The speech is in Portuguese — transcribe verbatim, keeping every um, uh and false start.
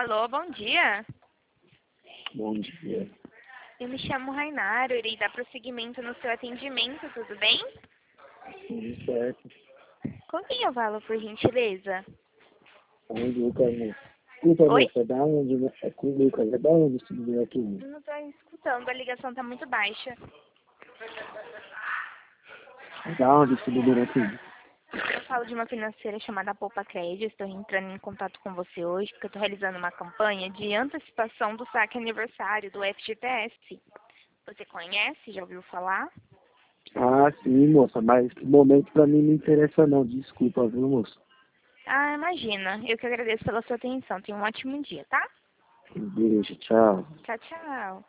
Alô, bom dia. Bom dia. Eu me chamo Rainara, irei dar prosseguimento no seu atendimento, tudo bem? Tudo certo. Com quem eu falo, por gentileza? Com o Lucas, moça. Desculpa, Oi? moça, da onde? né? É com o Lucas, é da onde esse número aqui? Não estou escutando, a ligação está muito baixa. É da onde esse número aqui? Eu falo de uma financeira chamada Poupa Crédito, estou entrando em contato com você hoje, porque eu estou realizando uma campanha de antecipação do saque aniversário do F G T S. Você conhece? Já ouviu falar? Ah, sim, moça, mas no momento pra mim não interessa não, desculpa, viu, moça? Ah, imagina. Eu que agradeço pela sua atenção. Tenha um ótimo dia, tá? Um beijo, tchau. Tchau, tchau.